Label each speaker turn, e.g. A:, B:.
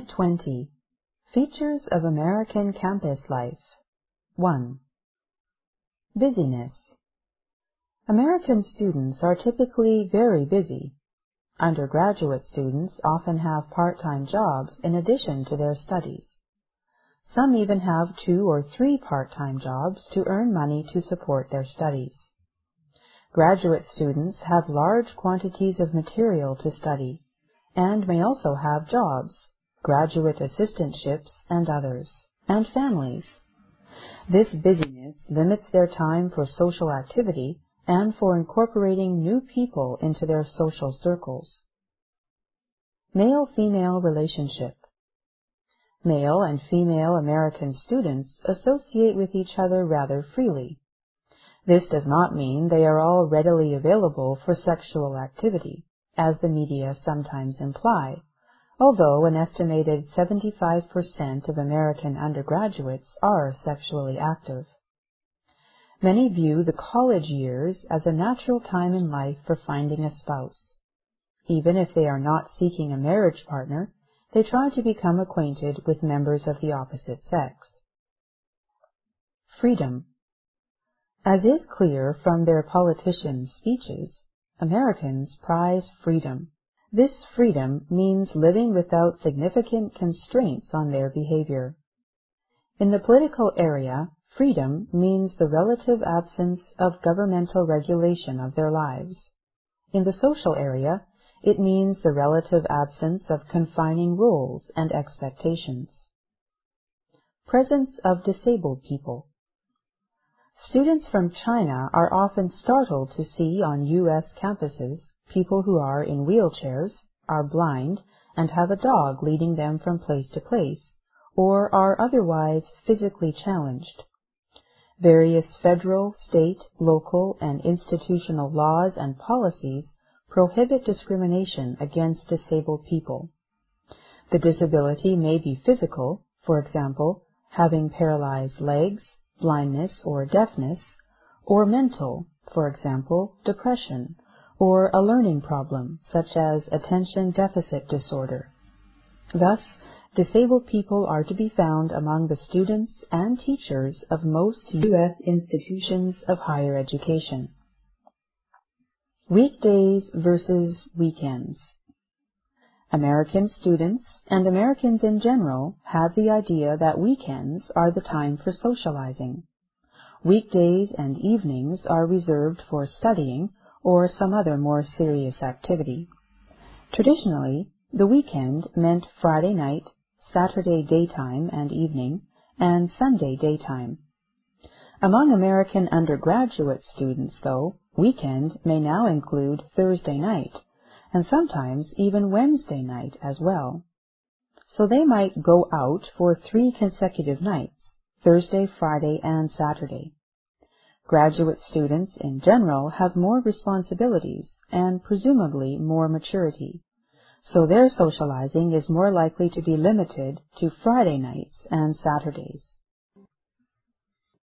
A: Unit 20. Features of American Campus Life. 1. Busyness. American students are typically very busy. Undergraduate students often have part-time jobs in addition to their studies. Some even have 2 or 3 part-time jobs to earn money to support their studies. Graduate students have large quantities of material to study, and may also have jobs, graduate assistantships, and others, and families. This busyness limits their time for social activity and for incorporating new people into their social circles. Male-female relationship. Male and female American students associate with each other rather freely. This does not mean they are all readily available for sexual activity, as the media sometimes imply, although an estimated 75% of American undergraduates are sexually active. Many view the college years as a natural time in life for finding a spouse. Even if they are not seeking a marriage partner, they try to become acquainted with members of the opposite sex. Freedom. As is clear from their politicians' speeches, Americans prize freedom. This freedom means living without significant constraints on their behavior. In the political area, freedom means the relative absence of governmental regulation of their lives. In the social area, it means the relative absence of confining rules and expectations. Presence of disabled people. Students from China are often startled to see on U.S. campuses people who are in wheelchairs, are blind, and have a dog leading them from place to place, or are otherwise physically challenged. Various federal, state, local, and institutional laws and policies prohibit discrimination against disabled people. The disability may be physical, for example, having paralyzed legs, blindness or deafness, or mental, for example, depression, or a learning problem such as attention deficit disorder. Thus, disabled people are to be found among the students and teachers of most U.S. institutions of higher education. Weekdays versus weekends. American students, and Americans in general, have the idea that weekends are the time for socializing. Weekdays and evenings are reserved for studying or some other more serious activity. Traditionally, the weekend meant Friday night, Saturday daytime and evening, and Sunday daytime. Among American undergraduate students, though, weekend may now include Thursday night, and sometimes even Wednesday night as well. So they might go out for 3 consecutive nights, Thursday, Friday, and Saturday. Graduate students in general have more responsibilities and presumably more maturity, so their socializing is more likely to be limited to Friday nights and Saturdays.